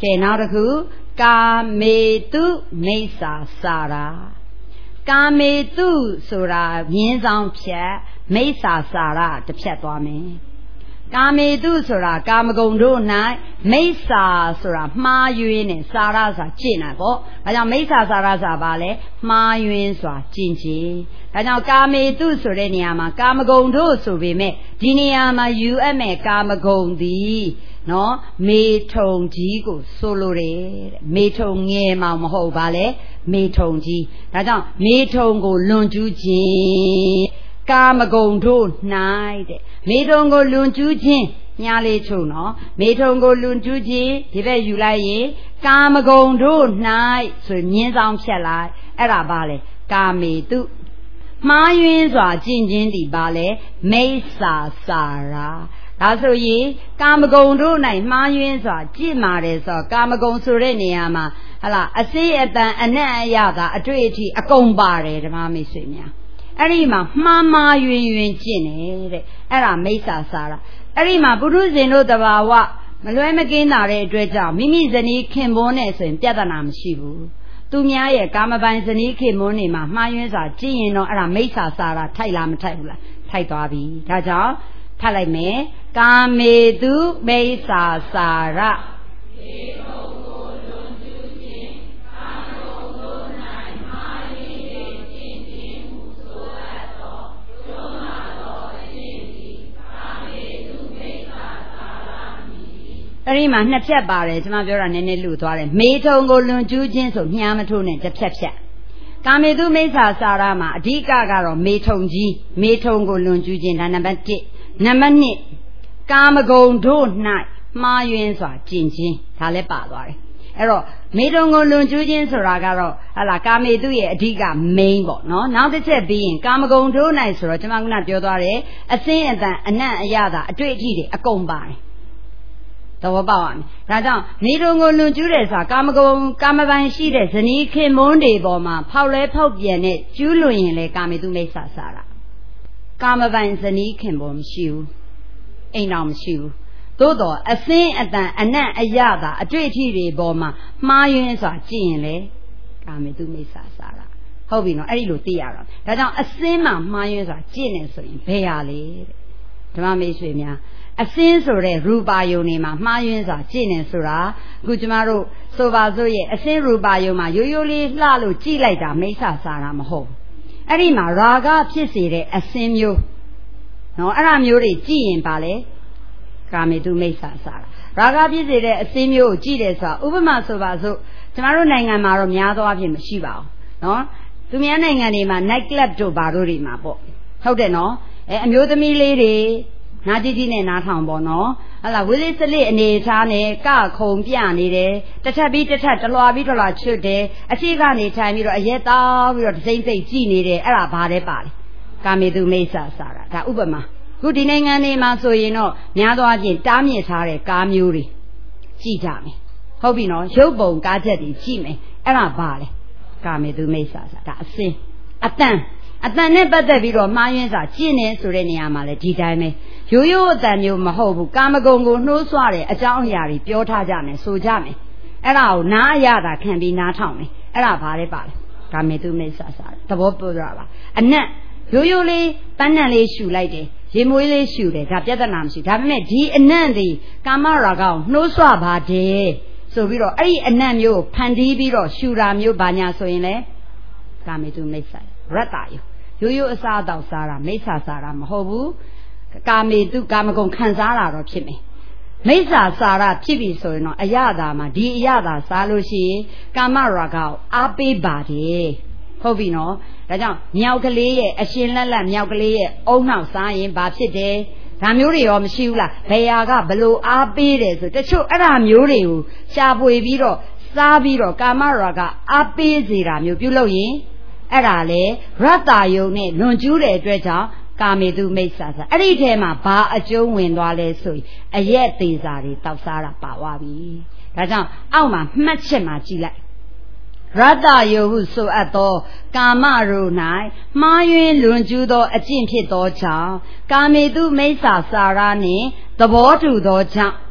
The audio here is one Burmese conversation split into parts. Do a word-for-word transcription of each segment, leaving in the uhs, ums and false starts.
ကဲနောက်တစ်ခုကာမေတုမိစ္ဆာစာရာကာမေတုဆိုတာမြင်းဆောင်ဖြတ်မိစ္ဆာစာရတစ်ဖြတ်သွားမယ်ကာမေတုဆိုတာကာမဂုဏ်တို့၌မိစ္ဆာဆိုတာမှားယွင်းနဲ့စာရဆိုတာကျင့်တာပေါ့ဒါကြောင့်မိစ္ဆာစာရဆိုတာဘာလဲမှားယွင်းဆိုတာကျင့်ခြင်းဒါကြောင့်ကာမေတုဆိုတဲ့နေရာမှာကာမဂုဏ်တို့ဆိုပေမဲ့ဒီနေရာမှာယူအပ်မဲ့ကာမဂုဏ်သည်နော်မေထုံကြီးကိုဆိုလိုတယ်တဲ့မေထုံငယ်မှမဟုတ်ပါလေမေထုံကြီးဒါကြောင့်မေထုံကိုလွန်ကျူးခြင်းကာမဂုဏ်တို့၌တဲ့မေထုံကိုလွန်ကျူးခြင်းညားလေးချုပ်နော်မေထုံကိုလွန်ကျူးခြင်းဒီဘက်ယူလိုက်ရင်ကာမဂုဏ်တို့၌ဆိုမြင်းဆောင်ဖြတ်လိုက်အဲ့ဒါပါလေကာမေတုမှားယွင်းစွာကျင့်ခြင်းဒီပါလေမိစ္ဆာစာရာဒါဆိုရင်ကာမဂုဏ်တို့၌မှားယွင်းစွာကြည်မာတယ်ဆိုကာမဂုဏ်ဆိုတဲ့နေရာမှာဟလာအစေးအတန်အနက်အရသာအတွေ့အထိအကုန်ပါတယ်ဓမ္မမိတ်ဆွေများအဲ့ဒီမှာမှားမှားယွင်းယွင်းကျင့်တယ်တဲ့အဲ့ဒါမိစ္ဆာစာရအဲ့ဒီမှာပုရုဇဉ်တို့တဘာဝမလွဲမကင်းတာတဲ့အတွက်ကြောင့်မိမိဇနီးခင်ပွန်းနဲ့ဆိုရင်ပြဿနာမရှိဘူးသူများရဲ့ကာမပိုင်ဇနီးခင်ပွန်းတွေမှာမှားယွင်းစွာကျင့်ရင်တော့အဲ့ဒါမိစ္ဆာစာရထိုက်လားမထိုက်ဘူးလားထိုက်သွားပြီဒါကြောင့်ဖတ်လိုက်မယ်ကာမေတုမိစ္ဆာစာရမေထုံကိုလွန်ကျူးခြင်းကာမဂုဏ်တို့၌မှားယွင်း၍ကျင့်ခြင်းဟုဆိုအပ်သောကျွမ်းမာသောအခြင်းသည်ကာမေတုမိစ္ဆာစာရမည်အဲ့ဒီမှာနှစ်ဖြတ်ပါတယ်ကျွန်မပြောတာနည်းနည်းလူသွားတယ်မေထုံကိုလွန်ကျူးခြင်းဆိုမြားမထိုးနဲ့တစ်ဖြတ်ဖြတ်ကာမေတုမိစ္ဆာစာရမှာအဓိကကတော့မေထုံကြီးမေထုံကိုလွန်ကျူးခြင်းဒါနံပါတ်တစ်နံပါတ်နှစ်ကာမဂုဏ်တို့၌မှားယွင်းစွာကျင့်ခြင်းဒါလည်းပါသွားတယ်အဲ့တော့မေထုံကိုလွန်ကျူးခြင်းဆိုတာကတော့ဟာလာကာမေတုရဲ့အဓိက main ပေါ့နော်နောက်တစ်ချက်ပြီးရင်ကာမဂုဏ်တို့၌ဆိုတော့ကျွန်မကပြောသွားတယ်အစင်းအတန်အနံ့အရသာအတွေ့အထိတွေအကုန်ပါတယ်သဘောပေါက်ရမယ်ဒါကြောင့်မေထုံကိုလွန်ကျူးတယ်ဆိုတာကာမဂုဏ်ကာမပိုင်ရှိတဲ့ဇနီးခင်မွန်းတွေပေါ်မှာဖောက်လဲဖောက်ပြန်တဲ့ကျူးလွန်ရင်လေကာမေတုမိစ္ဆာစာရကာမပိုင်ဇနီးခင်ပေါ်မရှိဘူးအိမ်တော်မရှိဘူးသို့တော်အစင်းအတန်အနံ့အရသာအတွေ့အထိတွေပေါ်မှာမှားယွင်းစွာကြည့်ရင်လေကာမေတုမိစ္ဆာစာရဟုတ်ပြီနော်အဲ့ဒီလိုသိရတော့ဒါကြောင့်အစင်းမှာမှားယွင်းစွာကြည့်နေဆိုရင်ဘယ်ဟာလေတဲ့ဓမ္မမိတ်ဆွေများအစင်းဆိုတဲ့ရူပါယုံတွေမှာမှားယွင်းစွာကြည့်နေဆိုတာအခုကျမတို့ဆိုပါစို့ရဲ့အစင်းရူပါယုံမှာရိုးရိုးလေးလှလို့ကြည့်လိုက်တာမိစ္ဆာစာရမဟုတ်အဲ့ဒီမှာရာဂဖြစ်စေတဲ့အစင်းမျိုးနော်အဲ့ဒါမျိုးတွေကြည့်ရင်ပါလေကာမေတုမိစ္ဆာစာရရာဂဖြစ်စေတဲ့အစင်းမျိုးကိုကြည့်တယ်ဆိုတာဥပမာဆိုပါစို့ကျမတို့နိုင်ငံမှာတော့များသောအားဖြင့်မရှိပါဘူးနော်သူများနိုင်ငံတွေမှာ night club တို့ဘာတို့တွေမှာပေါ့ဟုတ်တယ်နော်အဲအမျိုးသမီးလေးတွေနာကြည့်ကြည့်နဲ့နားထောင်ပေါ့နော်ဟလာဝိလိစလိအနေထားနဲ့ကခုံပြနေတယ်တစ်ထပ်ပြီးတစ်ထပ်တလွာပြီးတလွာချွတ်တယ်အရှိကနေထိုင်ပြီးတော့အရက်သားပြီးတော့စိမ့်စိမ့်ကြည့်နေတယ်အဲ့ဒါဘာလဲပါလဲကာမေတုမိစ္ဆာစာရဒါဥပမာခုဒီနိုင်ငံတွေမှာဆိုရင်တော့များသောအားဖြင့်တားမြစ်ထားတဲ့ကားမျိုးတွေကြည့်ကြမယ်ဟုတ်ပြီနော်ရုပ်ပုံကားချက်တွေကြည့်မယ်အဲ့ဒါဘာလဲကာမေတုမိစ္ဆာစာဒါအစင်းအတန်အတန်နဲ့ပတ်သက်ပြီးတော့မှားယွင်းစာကျင့်နေဆိုတဲ့နေရာမှာလဲဒီတိုင်းပဲရိုးရိုးအတန်မျိုးမဟုတ်ဘူးကာမဂုဏ်ကိုနှိုးဆွတဲ့အကြောင်းအရာတွေပြောထားကြမယ်ဆိုကြမယ်အဲ့ဒါကိုနားအရသာခံပြီးနားထောင်မယ်အဲ့ဒါဘာလဲပါလဲကာမေတုမိစ္ဆာစာသဘောပေါက်ကြပါအနက်ရိုးရိုးလေးပန်းနံလေးရှူလိုက်တယ်ရေမွေးလေးရှူတယ်ဒါပြဿနာမရှိဒါပေမဲ့ဒီအနံ့ဒီကာမရာဂကိုနှိုးဆွပါတယ်ဆိုပြီးတော့အဲ့ဒီအနံ့မျိုးကိုဖန်တီးပြီးတော့ရှူတာမျိုးဘာညာဆိုရင်လေကာမေတုမိစ္ဆာရတ္တယောရိုးရိုးအစားအသောက်စားတာမိစ္ဆာစားတာမဟုတ်ဘူးကာမေတုကာမဂုဏ်ခံစားတာတော့ဖြစ်မယ်မိစ္ဆာစားတာဖြစ်ပြီဆိုရင်တော့အရသာမှာဒီအရသာစားလို့ရှိရင်ကာမရာဂကိုအားပေးပါတယ်ဟုတ်ပြီနော်ဒါကြောင့်မြောက်ကလေးရဲ့အရှင်လက်လက်မြောက်ကလေးရဲ့အုံနောက်စားရင်ဘာဖြစ်တယ်ဒါမျိုးတွေရောမရှိဘူးလားဘယ်ဟာကဘလို့အားပေးတယ်ဆိုတချို့အဲ့ဒါမျိုးတွေကိုရှားပွေပြီးတော့စားပြီးတော့ကာမရာဂအားပေးစေတာမျိုးပြုလုပ်ရင်အဲ့ဒါလေရတ္တယုံနဲ့လွန်ကျူးတဲ့အတွက်ကြောင့်ကာမေတုမိစ္ဆာစာအဲ့ဒီထဲမှာဘာအကျုံးဝင်သွားလဲဆိုရင်အရက်သေးစာတွေတောက်စားတာပါသွားပြီဒါကြောင့်အောက်မှာမှတ်ချက်မှာကြည့်လိုက်ရတ္တယုဟုဆိုအပ်သောကာမတို့၌မှားယွင်းလွန်ကျူးသောအကျင့်ဖြစ်သောကြောင့်ကာမေတုမိစ္ဆာစာရနှင့်သဘောတူသောကြောင့်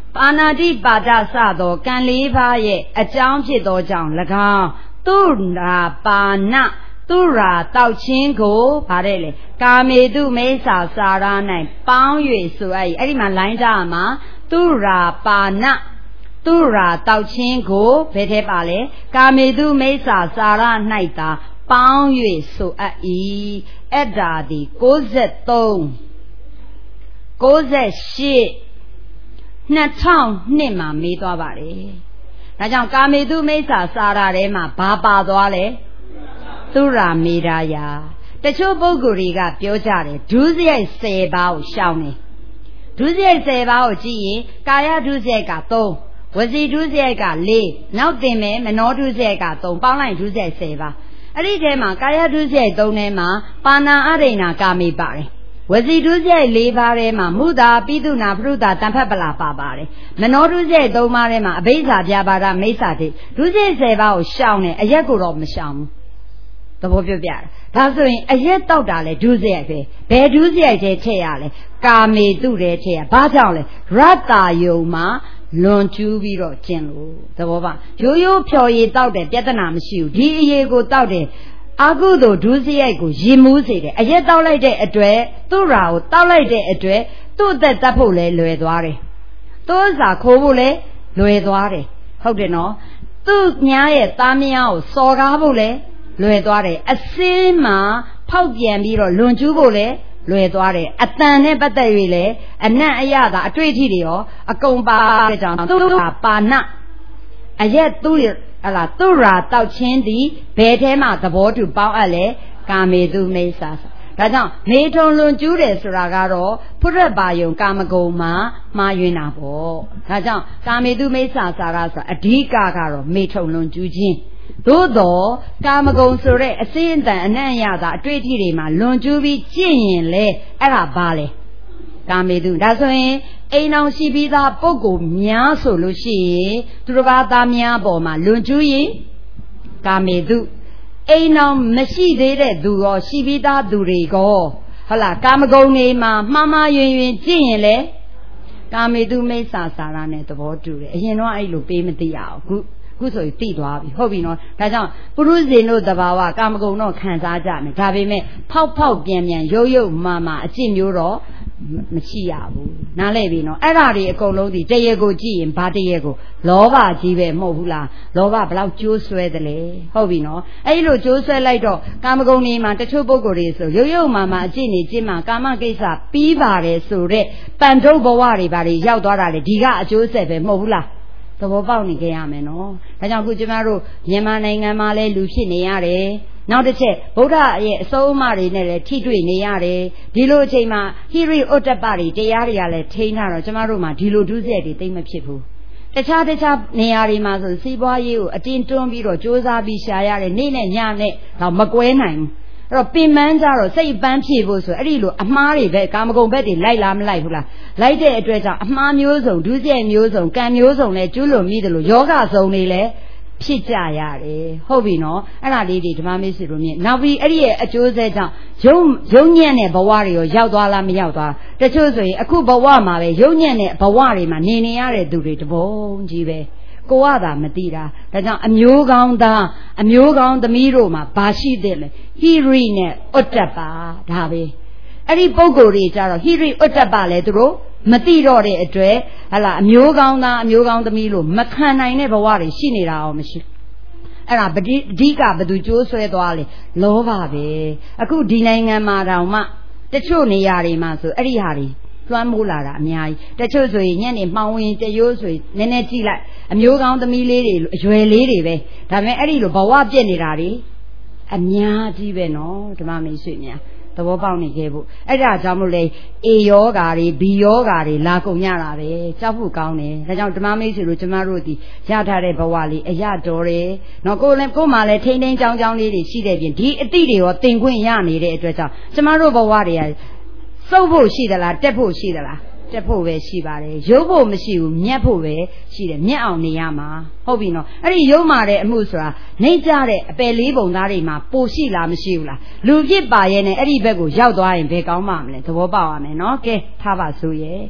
ပါဏာတိပါဒစသောကံလေးပါးရဲ့အကြောင်းဖြစ်သောကြောင့်၎င်းသူရာပါဏသူရာတောက်ချင်းကိုဗါတဲ့လေကာမေတုမိစ္ဆာစာရ၌ပေါင်း၍ဆိုအဲ့အဲ့ဒီမှာလိုင်းကြမှာသူရာပါဏသူရာတောက်ချင်းကိုဘယ်ထဲပါလဲကာမေတုမိစ္ဆာစာရ၌သာပေါင်း၍ဆိုအပ်၏အဲ့ဒါဒီကိုးဆယ်သုံး ကိုးဆယ်ရှစ် နှစ်ထောင်နှစ်မှာမေးသွားပါတယ်ဒါကြောင့်ကာမေတုမိစ္ဆာစာရထဲမှာဘာပါသွားလဲသူရာမေရာယာတချို့ပုဂ္ဂိုလ်တွေကပြောကြတယ်ဒုစရိုက်ဆယ်ပါးကိုရှောင်တယ်ဒုစရိုက်ဆယ်ပါးကိုကြည့်ရင်ကာယဒုစရိုက်ကသုံးဝစီဒုစရိုက်ကလေးနောက်တင်မယ်မနောဒုစရိုက်ကသုံးပေါင်းလိုက်ဒုစရိုက်ဆယ်ပါးအဲ့ဒီထဲမှာကာယဒုစရိုက်သုံးထဲမှာပါဏာအရိဏကာမေပါတယ်ဝစီဒုစရိုက်လေးပါးထဲမှာမုသာပိတုနာပရုဒတံဖက်ပလာပါပါတယ်မနောဒုစရိုက်သုံးပါးထဲမှာအဘိဇာပြပါဒမိစ္ဆာတိဒုစရိုက်ဆယ်ပါးကိုရှောင်တယ်အရက်ကိုတော့မရှောင်ဘူးသဘောပြောပြတယ်ဒါဆိုရင်အရက်တောက်တာလဲဒုစရိုက်ပဲဘယ်ဒုစရိုက်ထဲထည့်ရလဲကာမေတုထဲထည့်ရဘာကြောင့်လဲရတ္တာယုံမှာလွန်ကျူးပြီးတော့ကျင်လို့သဘောပါရိုးရိုးဖြော်ရည်တောက်တယ်ပြဿနာမရှိဘူးဒီအရေကိုတောက်တယ်အာကုသိုလ်ဒုစရိုက်ကိုရင်မူးစေတယ်အရက်တောက်လိုက်တဲ့အတွက်သူ့ရာကိုတောက်လိုက်တဲ့အတွက်သူ့အသက်တတ်ဖို့လဲလွယ်သွားတယ်သူ့စာခိုးဖို့လဲလွယ်သွားတယ်ဟုတ်တယ်နော်သူ့ညားရဲ့သားမယားကိုစော်ကားဖို့လဲလွယ်သွားတယ်အစင်းမှာဖောက်ပြန်ပြီးတော့လွန်ကျူးဖို့လဲလွယ်သွားတယ်အတန်နဲ့ပတ်သက်၍လဲအနတ်အရသာအတွေ့အထိတွေရောအကုန်ပါတဲ့ကြောင့်သူ့ပါဏအရက်သူ့ဟလာသူရာတောက်ချင်းသည်ဘယ်ထဲမှာသဘောတူပေါင်းအပ်လဲကာမေတုမိစ္ဆာဒါကြောင့်မေထုံလွန်ကျူးတယ်ဆိုတာကတော့ဖုရပါယုံကာမဂုဏ်မှာမှားယွင်းတာပေါ့ဒါကြောင့်ကာမေတုမိစ္ဆာစာရဆိုအဓိကကတော့မေထုံလွန်ကျူးခြင်းသို့တော့ကာမဂုဏ်ဆိုတဲ့အစင်းအတန်အနံ့ရတာအတွေ့အထိတွေမှာလွန်ကျူးပြီးကျင့်ရင်လေအဲ့ဒါဘာလဲကာမေတုဒါဆိုရင်အိမ်အောင်ရှိပြီးသားပုဂ္ဂိုလ်များဆိုလို့ရှိရင်သူတစ်ပါးသားများပေါ်မှာလွန်ကျူးရင်ကာမေတုအိမ်အောင်မရှိသေးတဲ့သူရောရှိပြီးသားသူတွေကောဟုတ်လားကာမဂုဏ်တွေမှာမှားမှားယွင်ယွင်ကျင့်ရင်လေကာမေတုမိစ္ဆာစာရနဲ့သဘောတူတယ်အရင်တော့အဲ့လိုပေးမသိရအောင်ခုခုဆိုရင်သိသွားပြီဟုတ်ပြီနော်ဒါကြောင့်ပုရုဇဉ်တို့တဘာဝကာမဂုဏ်တော့ခံစားကြမယ်ဒါပေမဲ့ဖောက်ဖောက်ပြန်ပြန်ရုပ်ရုပ်မာမာအကျင့်မျိုးတော့မရှိရဘူးနားလဲပြီနော်အဲ့ဒါတွေအကုန်လုံးဒီတရေကိုကြည့်ရင်ဘာတရေကိုလောဘကြီးပဲမဟုတ်ဘူးလားလောဘဘလောက်ကျိုးဆွဲတယ်လေဟုတ်ပြီနော်အဲ့လိုကျိုးဆွဲလိုက်တော့ကာမဂုဏ်တွေမှာတချို့ပုဂ္ဂိုလ်တွေဆိုရုပ်ရုပ်မာမာအကျင့်နေကျင့်မှာကာမကိစ္စပြီးပါတယ်ဆိုတဲ့ပန်ထုတ်ဘဝတွေဘာတွေရောက်သွားတာလေဒီကအကျိုးဆက်ပဲမဟုတ်ဘူးလားသဘောပေါက်နေကြရမယ်နော်ဒါကြောင့်အခုကျမတို့မြန်မာနိုင်ငံမှာလဲလူဖြစ်နေရတယ်နောက်တစ်ချက်ဗုဒ္ဓရဲ့အဆုံးအမတွေနဲ့လည်းထိတွေ့နေရတယ်ဒီလိုအချိန်မှာဟိရိဥတ္တပတွေတရားတွေကလည်းထိန်းထားတော့ကျမတို့မှာဒီလိုဒုစရိုက်တွေသိမ့်မဖြစ်ဘူးတခြားတခြားနေရာတွေမှာဆိုစီးပွားရေးကိုအတင်းတွန်းပြီးတော့စ조사ပြီးရှာရတယ်နေ့နဲ့ညနဲ့တော့မကွဲနိုင်ဘူးအဲ့တော့ပင်ပန်းကြတော့စိတ်ပန်းဖြည့်ဖို့ဆိုအဲ့ဒီလိုအမှားတွေပဲကာမဂုဏ်ဘက်တွေလိုက်လားမလိုက်ဘူးလားလိုက်တဲ့အတွက်ကြောင့်အမှားမျိုးစုံဒုစရိုက်မျိုးစုံကံမျိုးစုံလဲကျွလွန်မိတယ်လို့ယောဂစုံတွေလဲဖြစ်ကြရတယ်ဟုတ်ပြီနော်အဲ့ဒါလေးတွေဓမ္မမေစီတို့မြင်နောက်ပြီးအဲ့ဒီရဲ့အကျိုးဆက်ကြောင့်ယုံယုံညံ့တဲ့ဘဝတွေရောရောက်သွားလားမရောက်သွားတချို့ဆိုရင်အခုဘဝမှာပဲယုံညံ့တဲ့ဘဝတွေမှာနေနေရတဲ့သူတွေတပုံကြီးပဲကိုကသာမသိတာဒါကြောင့်အမျိုးကောင်းသားအမျိုးကောင်းသမီးတို့မှာဘာရှိသလဲဟိရိနဲ့ဥတ္တပဒါပဲအဲ့ဒီပုဂ္ဂိုလ်တွေကြတော့ဟိရိဥတ္တပလဲသူတို့မသိတော့တဲ့အတွက်ဟလာအမျိုးကောင်းသားအမျိုးကောင်းသမီးလို့မခံနိုင်တဲ့ဘဝတွေရှိနေတာအောင်မရှိအဲ့ဒါအဓိကဘသူကြိုးဆွဲသွားလေလောဘပဲအခုဒီနိုင်ငံမှာတောင်မှတချို့နေရာတွေမှာဆိုအဲ့ဒီဟာတွေလွှမ်းမိုးလာတာအများကြီးတချို့ဆိုရင်ညနေမှောင်ဝင်တရိုးဆိုရင်နည်းနည်းကြည့်လိုက်အမျိုးကောင်းသမီးလေးတွေအရွယ်လေးတွေပဲဒါပေမဲ့အဲ့ဒီလိုဘဝပြည့်နေတာတွေအများကြီးပဲနော်ဓမ္မမိတ်ဆွေများသဘောပေါက်နေခဲ့ဖို့အဲ့ဒါကြောင့်မို့လဲအေယောဂါတွေဘီယောဂါတွေလာကုန်ရတာပဲကြောက်ဖို့ကောင်းတယ်ဒါကြောင့်ဓမ္မမိတ်ဆွေတို့ကျမတို့ဒီရထားတဲ့ဘဝလေးအရတော်တယ်နော်ကိုယ်လည်းကိုယ်မှလည်းထိန်းထိန်းချောင်းချောင်းလေးတွေရှိတဲ့ပြင်ဒီအတိတွေရောတင်ခွင့်ရနေတဲ့အတွက်ကြောင့်ကျမတို့ဘဝတွေကစုပ်ဖို့ရှိသလားတက်ဖို့ရှိသလားတက်ဖို့ပဲရှိပါတယ်ရုပ်ဖို့မရှိဘူးမြတ်ဖို့ပဲရှိတယ်မြတ်အောင်နေရမှာဟုတ်ပြီနော်အဲ့ဒီရုပ်မာတဲ့အမှုဆိုတာနှိမ့်ကြတဲ့အပယ်လေးပုံသားတွေမှာပိုရှိလားမရှိဘူးလားလူပြစ်ပါရဲ့နဲ့အဲ့ဒီဘက်ကိုရောက်သွားရင်ဘယ်ကောင်းမှမလဲသဘောပေါက်ရမယ်နော်ကဲထားပါဆိုရဲ့ကဲ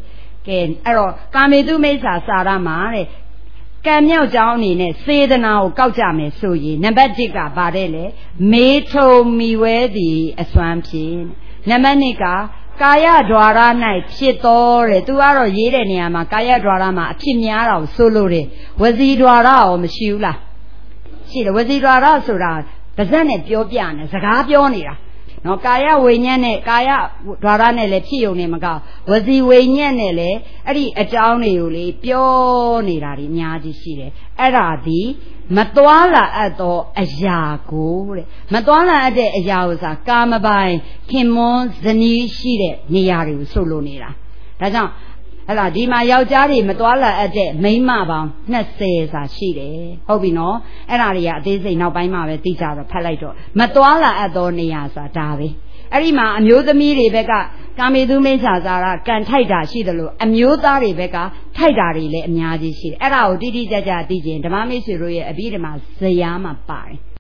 ကဲအဲ့တော့ကာမေတုမိစ္ဆာစာရမှာတဲ့ကံမြောက်ကြောင်းအနေနဲ့စေတနာကိုကောက်ကြမယ်ဆိုရင်နံပါတ်တစ်ကဗါတဲ့လေမေထုံမီဝဲသည်အစွမ်းဖြင့်နံပါတ်နှစ်ကကာယဓာရ၌ဖြစ်တော်တဲ့သူကတော့ရေးတဲ့နေရာမှာကာယဓာရမှာအဖြစ်များတာကိုဆိုလို့တယ်ဝစီဓာရရောမရှိဘူးလားရှိတယ်ဝစီဓာရဆိုတာပါဇက်နဲ့ပြောပြနေစကားပြောနေတာနော်ကာယဝိညာဉ်နဲ့ကာယဓာရနဲ့လည်းဖြစ်ုံနေမကောက်ဝစီဝိညာဉ်နဲ့လည်းအဲ့ဒီအကြောင်းတွေကိုလေပြောနေတာတွေအများကြီးရှိတယ်အဲ့ဒါဒီမသွားလာအပ်သောအရာကိုတဲ့မသွားလာအပ်တဲ့အရာကိုဆိုတာကာမပိုင်ခင်မွန်းဇနီးရှိတဲ့နေရာတွေကိုဆိုလိုနေတာဒါကြောင့်ဟဲ့လားဒီမှာယောက်ျားတွေမသွားလာအပ်တဲ့မိန်းမပေါင်းနှစ်ဆယ်စာရှိတယ်ဟုတ်ပြီနော်အဲ့ဒါတွေကအသေးစိတ်နောက်ပိုင်းမှာပဲသိကြတော့ဖတ်လိုက်တော့မသွားလာအပ်သောနေရာဆိုတာဒါပဲအဲ့ဒီမှာအမျိုးသမီးတွေဘက်ကကာမေတုမိစ္ဆာစာရကန်ထိုက်တာရှိတယ်လို့အမျိုးသားတွေဘက်ကထိုက်တာတွေလည်းအများကြီးရှိတယ်အဲ့ဒါကိုတိတိကျကျသိခြင်းဓမ္မမိတ်ဆွေတို့ရဲ့အဘိဓမ္မာဇယားမှာပါတယ်